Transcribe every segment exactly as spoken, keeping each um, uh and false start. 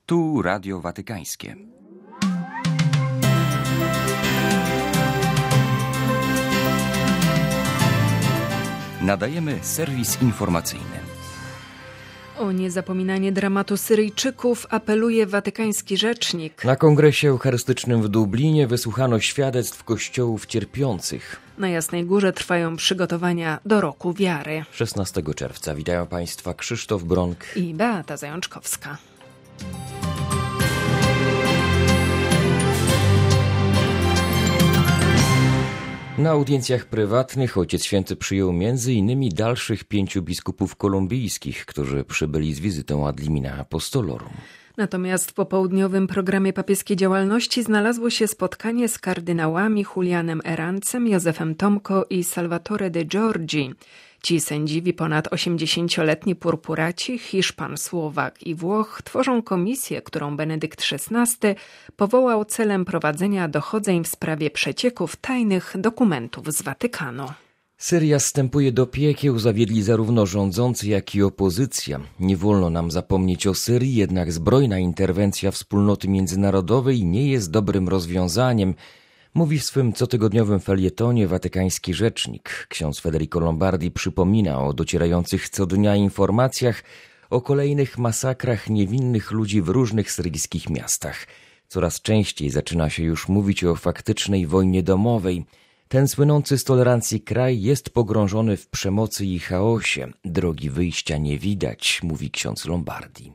Tu Radio Watykańskie. Nadajemy serwis informacyjny. O niezapominanie dramatu Syryjczyków apeluje watykański rzecznik. Na kongresie eucharystycznym w Dublinie wysłuchano świadectw kościołów cierpiących. Na Jasnej Górze trwają przygotowania do Roku Wiary. szesnastego czerwca witają Państwa Krzysztof Bronk i Beata Zajączkowska. Na audiencjach prywatnych Ojciec Święty przyjął między innymi dalszych pięciu biskupów kolumbijskich, którzy przybyli z wizytą ad limina apostolorum. Natomiast w popołudniowym programie papieskiej działalności znalazło się spotkanie z kardynałami Julianem Erancem, Józefem Tomko i Salvatore de Giorgi. Ci sędziwi ponad osiemdziesięcioletni purpuraci, Hiszpan, Słowak i Włoch, tworzą komisję, którą Benedykt szesnasty powołał celem prowadzenia dochodzeń w sprawie przecieków tajnych dokumentów z Watykanu. Syria zstępuje do piekieł, zawiedli zarówno rządzący, jak i opozycja. Nie wolno nam zapomnieć o Syrii, jednak zbrojna interwencja wspólnoty międzynarodowej nie jest dobrym rozwiązaniem, mówi w swym cotygodniowym felietonie watykański rzecznik. Ksiądz Federico Lombardi przypomina o docierających co dnia informacjach o kolejnych masakrach niewinnych ludzi w różnych syryjskich miastach. Coraz częściej zaczyna się już mówić o faktycznej wojnie domowej. Ten słynący z tolerancji kraj jest pogrążony w przemocy i chaosie. Drogi wyjścia nie widać, mówi ksiądz Lombardi.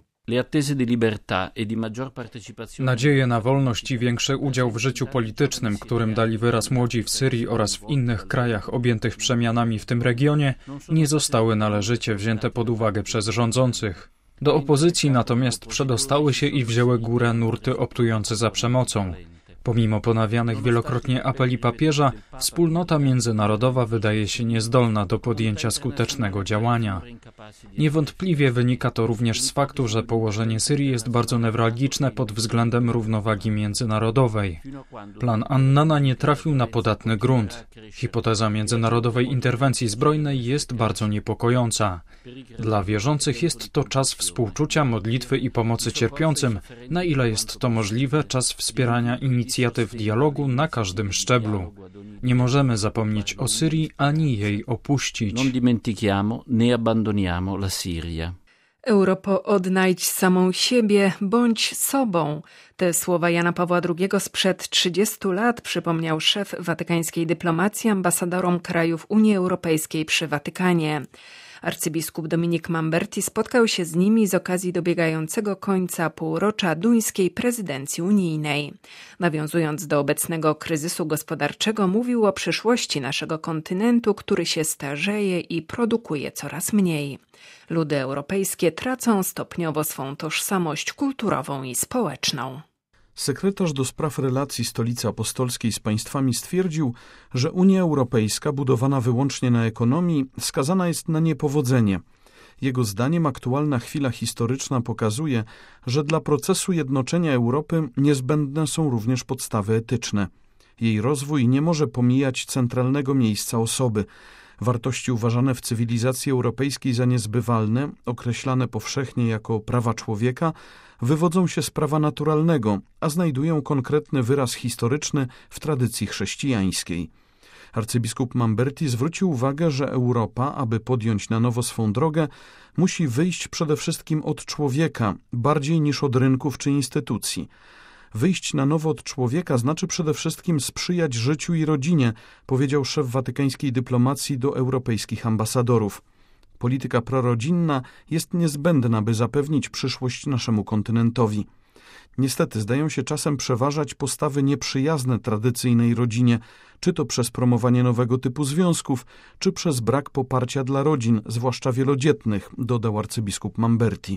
Nadzieje na wolność i większy udział w życiu politycznym, którym dali wyraz młodzi w Syrii oraz w innych krajach objętych przemianami w tym regionie, nie zostały należycie wzięte pod uwagę przez rządzących. Do opozycji natomiast przedostały się i wzięły górę nurty optujące za przemocą. Pomimo ponawianych wielokrotnie apeli papieża, wspólnota międzynarodowa wydaje się niezdolna do podjęcia skutecznego działania. Niewątpliwie wynika to również z faktu, że położenie Syrii jest bardzo newralgiczne pod względem równowagi międzynarodowej. Plan Annana nie trafił na podatny grunt. Hipoteza międzynarodowej interwencji zbrojnej jest bardzo niepokojąca. Dla wierzących jest to czas współczucia, modlitwy i pomocy cierpiącym, na ile jest to możliwe, czas wspierania inicjatyw inicjatyw dialogu na każdym szczeblu. Nie możemy zapomnieć o Syrii ani jej opuścić. Non dimentichiamo né abbandoniamo la Siria. Europo, odnajdź samą siebie, bądź sobą. Te słowa Jana Pawła drugiego sprzed trzydziestu lat przypomniał szef watykańskiej dyplomacji ambasadorom krajów Unii Europejskiej przy Watykanie. Arcybiskup Dominik Mamberti spotkał się z nimi z okazji dobiegającego końca półrocza duńskiej prezydencji unijnej. Nawiązując do obecnego kryzysu gospodarczego, mówił o przyszłości naszego kontynentu, który się starzeje i produkuje coraz mniej. Ludy europejskie tracą stopniowo swą tożsamość kulturową i społeczną. Sekretarz do spraw relacji Stolicy Apostolskiej z państwami stwierdził, że Unia Europejska, budowana wyłącznie na ekonomii, skazana jest na niepowodzenie. Jego zdaniem aktualna chwila historyczna pokazuje, że dla procesu jednoczenia Europy niezbędne są również podstawy etyczne. Jej rozwój nie może pomijać centralnego miejsca osoby. Wartości uważane w cywilizacji europejskiej za niezbywalne, określane powszechnie jako prawa człowieka, wywodzą się z prawa naturalnego, a znajdują konkretny wyraz historyczny w tradycji chrześcijańskiej. Arcybiskup Mamberti zwrócił uwagę, że Europa, aby podjąć na nowo swą drogę, musi wyjść przede wszystkim od człowieka, bardziej niż od rynków czy instytucji. Wyjść na nowo od człowieka znaczy przede wszystkim sprzyjać życiu i rodzinie, powiedział szef watykańskiej dyplomacji do europejskich ambasadorów. Polityka prorodzinna jest niezbędna, by zapewnić przyszłość naszemu kontynentowi. Niestety zdają się czasem przeważać postawy nieprzyjazne tradycyjnej rodzinie, czy to przez promowanie nowego typu związków, czy przez brak poparcia dla rodzin, zwłaszcza wielodzietnych, dodał arcybiskup Mamberti.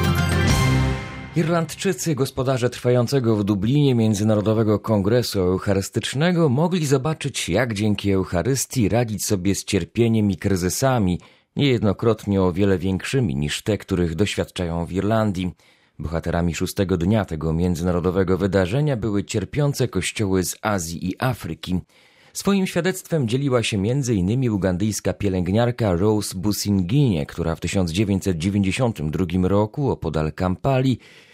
Irlandczycy, gospodarze trwającego w Dublinie Międzynarodowego Kongresu Eucharystycznego, mogli zobaczyć, jak dzięki Eucharystii radzić sobie z cierpieniem i kryzysami, niejednokrotnie o wiele większymi niż te, których doświadczają w Irlandii. Bohaterami szóstego dnia tego międzynarodowego wydarzenia były cierpiące kościoły z Azji i Afryki. Swoim świadectwem dzieliła się między innymi ugandyjska pielęgniarka Rose Businginie, która w tysiąc dziewięćset dziewięćdziesiątym drugim roku opodal Kampali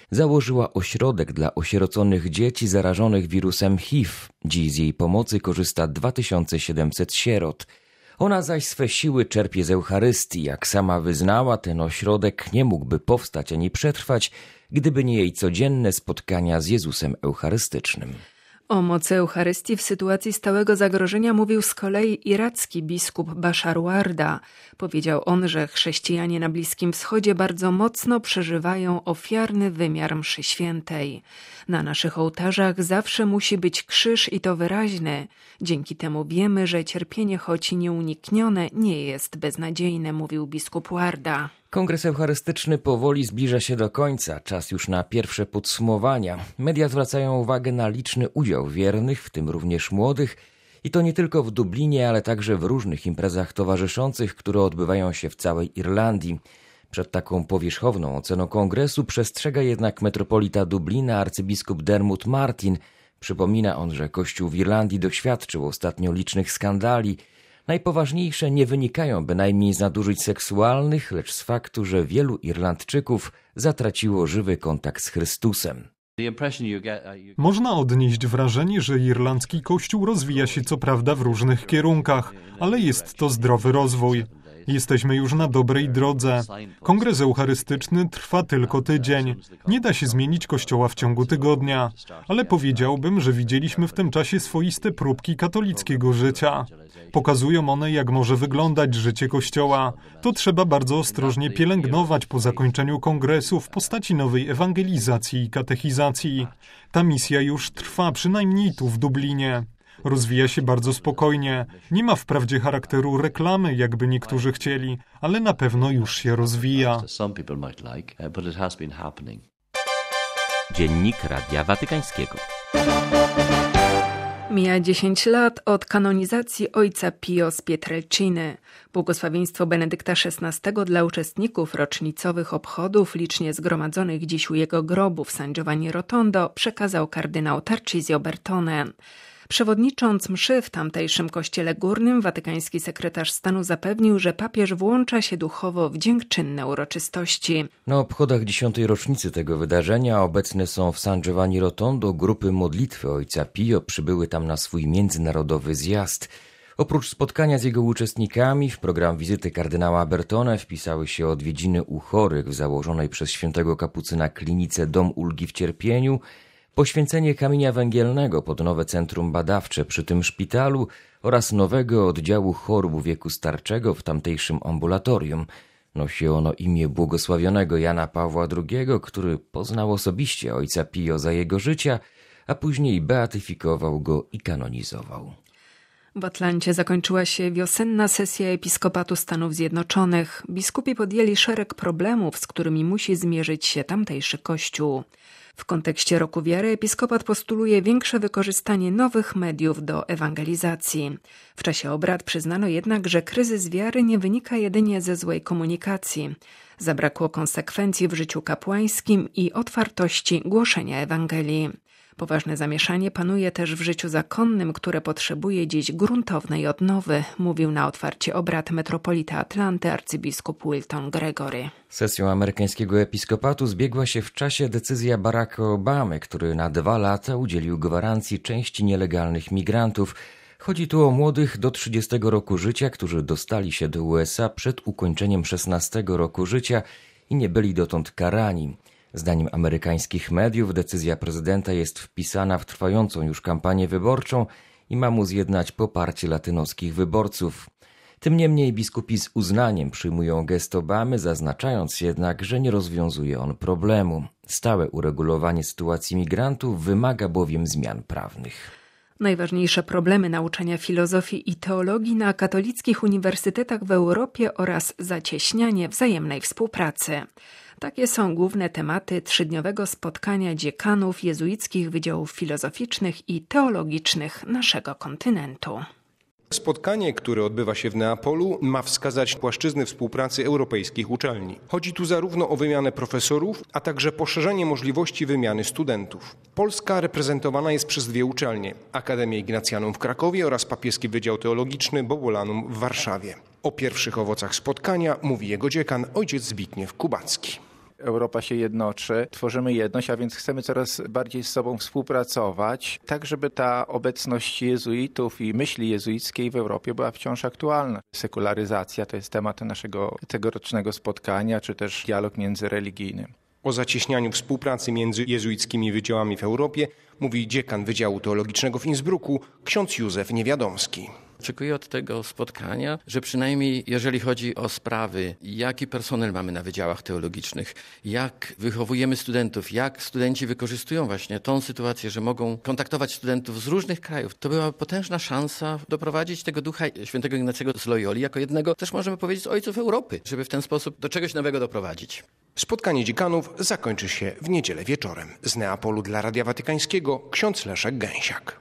założyła ośrodek dla osieroconych dzieci zarażonych wirusem H I V. Dziś z jej pomocy korzysta dwa tysiące siedemset sierot. Ona zaś swe siły czerpie z Eucharystii. Jak sama wyznała, ten ośrodek nie mógłby powstać ani przetrwać, gdyby nie jej codzienne spotkania z Jezusem Eucharystycznym. O mocy Eucharystii w sytuacji stałego zagrożenia mówił z kolei iracki biskup Bashar Warda. Powiedział on, że chrześcijanie na Bliskim Wschodzie bardzo mocno przeżywają ofiarny wymiar mszy świętej. Na naszych ołtarzach zawsze musi być krzyż i to wyraźny. Dzięki temu wiemy, że cierpienie, choć nieuniknione, nie jest beznadziejne, mówił biskup Warda. Kongres Eucharystyczny powoli zbliża się do końca. Czas już na pierwsze podsumowania. Media zwracają uwagę na liczny udział wiernych, w tym również młodych, i to nie tylko w Dublinie, ale także w różnych imprezach towarzyszących, które odbywają się w całej Irlandii. Przed taką powierzchowną oceną kongresu przestrzega jednak metropolita Dublina, arcybiskup Dermot Martin. Przypomina on, że Kościół w Irlandii doświadczył ostatnio licznych skandali. Najpoważniejsze nie wynikają bynajmniej z nadużyć seksualnych, lecz z faktu, że wielu Irlandczyków zatraciło żywy kontakt z Chrystusem. Można odnieść wrażenie, że irlandzki kościół rozwija się co prawda w różnych kierunkach, ale jest to zdrowy rozwój. Jesteśmy już na dobrej drodze. Kongres Eucharystyczny trwa tylko tydzień. Nie da się zmienić Kościoła w ciągu tygodnia, ale powiedziałbym, że widzieliśmy w tym czasie swoiste próbki katolickiego życia. Pokazują one, jak może wyglądać życie Kościoła. To trzeba bardzo ostrożnie pielęgnować po zakończeniu kongresu w postaci nowej ewangelizacji i katechizacji. Ta misja już trwa, przynajmniej tu w Dublinie. Rozwija się bardzo spokojnie. Nie ma wprawdzie charakteru reklamy, jakby niektórzy chcieli, ale na pewno już się rozwija. Dziennik Radia Watykańskiego. Mija dziesięć lat od kanonizacji ojca Pio z Pietrelciny. Błogosławieństwo Benedykta szesnastego dla uczestników rocznicowych obchodów licznie zgromadzonych dziś u jego grobu w San Giovanni Rotondo przekazał kardynał Tarcisio Bertone. Przewodnicząc mszy w tamtejszym kościele górnym, watykański sekretarz stanu zapewnił, że papież włącza się duchowo w dziękczynne uroczystości. Na obchodach dziesiątej rocznicy tego wydarzenia obecne są w San Giovanni Rotondo grupy modlitwy ojca Pio. Przybyły tam na swój międzynarodowy zjazd. Oprócz spotkania z jego uczestnikami w program wizyty kardynała Bertone wpisały się odwiedziny u chorych w założonej przez świętego kapucyna klinice Dom Ulgi w Cierpieniu, poświęcenie kamienia węgielnego pod nowe centrum badawcze przy tym szpitalu oraz nowego oddziału chorób wieku starczego w tamtejszym ambulatorium. Nosi ono imię błogosławionego Jana Pawła drugiego, który poznał osobiście ojca Pio za jego życia, a później beatyfikował go i kanonizował. W Atlancie zakończyła się wiosenna sesja Episkopatu Stanów Zjednoczonych. Biskupi podjęli szereg problemów, z którymi musi zmierzyć się tamtejszy Kościół. W kontekście Roku Wiary episkopat postuluje większe wykorzystanie nowych mediów do ewangelizacji. W czasie obrad przyznano jednak, że kryzys wiary nie wynika jedynie ze złej komunikacji. Zabrakło konsekwencji w życiu kapłańskim i otwartości głoszenia Ewangelii. Poważne zamieszanie panuje też w życiu zakonnym, które potrzebuje dziś gruntownej odnowy, mówił na otwarcie obrad metropolita Atlanty arcybiskup Wilton Gregory. Sesją amerykańskiego episkopatu zbiegła się w czasie decyzja Baracka Obamy, który na dwa lata udzielił gwarancji części nielegalnych migrantów. Chodzi tu o młodych do trzydziestego roku życia, którzy dostali się do U S A przed ukończeniem szesnastego roku życia i nie byli dotąd karani. Zdaniem amerykańskich mediów decyzja prezydenta jest wpisana w trwającą już kampanię wyborczą i ma mu zjednać poparcie latynoskich wyborców. Tym niemniej biskupi z uznaniem przyjmują gest Obamy, zaznaczając jednak, że nie rozwiązuje on problemu. Stałe uregulowanie sytuacji migrantów wymaga bowiem zmian prawnych. Najważniejsze problemy nauczania filozofii i teologii na katolickich uniwersytetach w Europie oraz zacieśnianie wzajemnej współpracy. Takie są główne tematy trzydniowego spotkania dziekanów jezuickich wydziałów filozoficznych i teologicznych naszego kontynentu. Spotkanie, które odbywa się w Neapolu, ma wskazać płaszczyzny współpracy europejskich uczelni. Chodzi tu zarówno o wymianę profesorów, a także poszerzenie możliwości wymiany studentów. Polska reprezentowana jest przez dwie uczelnie: Akademię Ignatianum w Krakowie oraz Papieski Wydział Teologiczny Bobulanum w Warszawie. O pierwszych owocach spotkania mówi jego dziekan ojciec Zbigniew Kubacki. Europa się jednoczy, tworzymy jedność, a więc chcemy coraz bardziej z sobą współpracować, tak żeby ta obecność jezuitów i myśli jezuickiej w Europie była wciąż aktualna. Sekularyzacja to jest temat naszego tegorocznego spotkania, czy też dialog międzyreligijny. O zacieśnianiu współpracy między jezuickimi wydziałami w Europie mówi dziekan Wydziału Teologicznego w Innsbrucku, ksiądz Józef Niewiadomski. Oczekuję od tego spotkania, że przynajmniej jeżeli chodzi o sprawy, jaki personel mamy na wydziałach teologicznych, jak wychowujemy studentów, jak studenci wykorzystują właśnie tą sytuację, że mogą kontaktować studentów z różnych krajów, to była potężna szansa doprowadzić tego ducha świętego Ignacego z Loyoli jako jednego, też możemy powiedzieć, z ojców Europy, żeby w ten sposób do czegoś nowego doprowadzić. Spotkanie dziekanów zakończy się w niedzielę wieczorem. Z Neapolu dla Radia Watykańskiego ksiądz Leszek Gęsiak.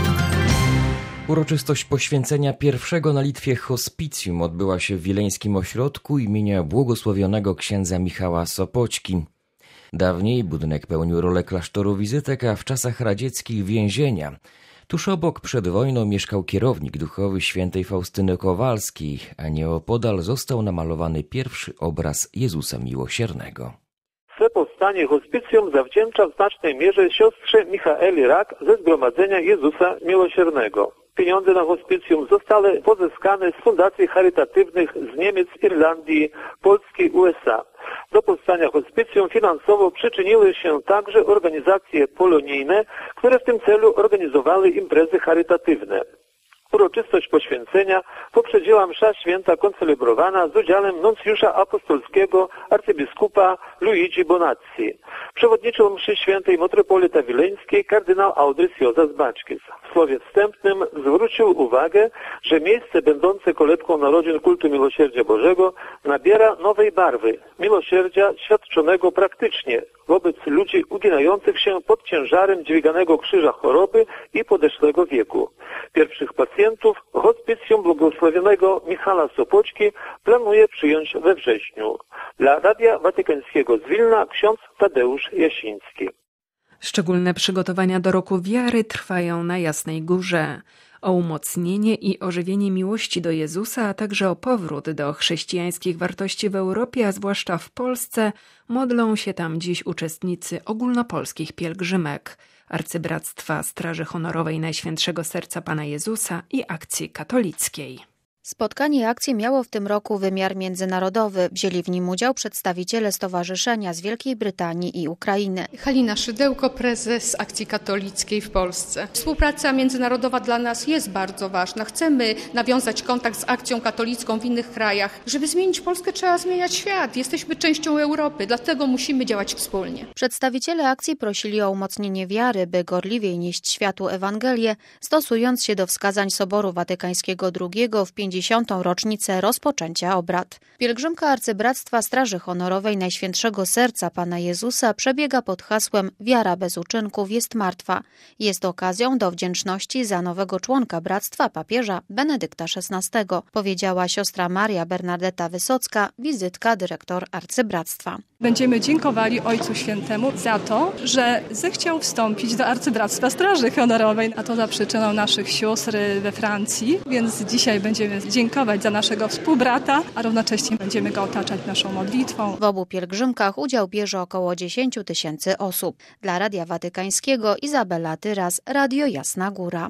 Uroczystość poświęcenia pierwszego na Litwie hospicjum odbyła się w wileńskim ośrodku imienia błogosławionego księdza Michała Sopoćki. Dawniej budynek pełnił rolę klasztoru wizytek, a w czasach radzieckich więzienia. Tuż obok przed wojną mieszkał kierownik duchowy świętej Faustyny Kowalskiej, a nieopodal został namalowany pierwszy obraz Jezusa Miłosiernego. Swe powstanie hospicjum zawdzięcza w znacznej mierze siostrze Michaeli Rak ze Zgromadzenia Jezusa Miłosiernego. Pieniądze na hospicjum zostały pozyskane z fundacji charytatywnych z Niemiec, Irlandii, Polski, U S A. Do powstania hospicjum finansowo przyczyniły się także organizacje polonijne, które w tym celu organizowały imprezy charytatywne. Uroczystość poświęcenia poprzedziła msza święta koncelebrowana z udziałem nuncjusza apostolskiego arcybiskupa Luigi Bonazzi. Przewodniczył mszy świętej metropolita wileńskiej kardynał Audrys Józef Baczkis. W słowie wstępnym zwrócił uwagę, że miejsce będące kolebką narodzin kultu miłosierdzia Bożego nabiera nowej barwy, miłosierdzia świadczonego praktycznie wobec ludzi uginających się pod ciężarem dźwiganego krzyża choroby i podeszłego wieku. Pierwszych pacjentów hospicjum błogosławionego Michala Sopoćki planuje przyjąć we wrześniu. Dla Radia Watykańskiego z Wilna ksiądz Tadeusz Jasiński. Szczególne przygotowania do Roku Wiary trwają na Jasnej Górze. O umocnienie i ożywienie miłości do Jezusa, a także o powrót do chrześcijańskich wartości w Europie, a zwłaszcza w Polsce, modlą się tam dziś uczestnicy ogólnopolskich pielgrzymek, Arcybractwa Straży Honorowej Najświętszego Serca Pana Jezusa i Akcji Katolickiej. Spotkanie akcji miało w tym roku wymiar międzynarodowy. Wzięli w nim udział przedstawiciele stowarzyszenia z Wielkiej Brytanii i Ukrainy. Halina Szydełko, prezes Akcji Katolickiej w Polsce. Współpraca międzynarodowa dla nas jest bardzo ważna. Chcemy nawiązać kontakt z Akcją Katolicką w innych krajach. Żeby zmienić Polskę, trzeba zmieniać świat. Jesteśmy częścią Europy, dlatego musimy działać wspólnie. Przedstawiciele akcji prosili o umocnienie wiary, by gorliwiej nieść światu Ewangelię, stosując się do wskazań Soboru Watykańskiego drugiego w pięćdziesiątą rocznicę rozpoczęcia obrad. Pielgrzymka Arcybractwa Straży Honorowej Najświętszego Serca Pana Jezusa przebiega pod hasłem Wiara bez uczynków jest martwa. Jest okazją do wdzięczności za nowego członka bractwa papieża Benedykta szesnastego, powiedziała siostra Maria Bernadetta Wysocka, wizytka dyrektor Arcybractwa. Będziemy dziękowali Ojcu Świętemu za to, że zechciał wstąpić do Arcybractwa Straży Honorowej, a to za przyczyną naszych sióstr we Francji, więc dzisiaj będziemy dziękować za naszego współbrata, a równocześnie będziemy go otaczać naszą modlitwą. W obu pielgrzymkach udział bierze około dziesięć tysięcy osób. Dla Radia Watykańskiego Izabela Tyras, Radio Jasna Góra.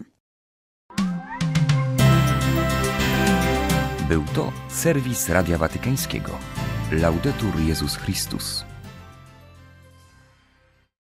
Był to serwis Radia Watykańskiego. Laudetur Jezus Chrystus.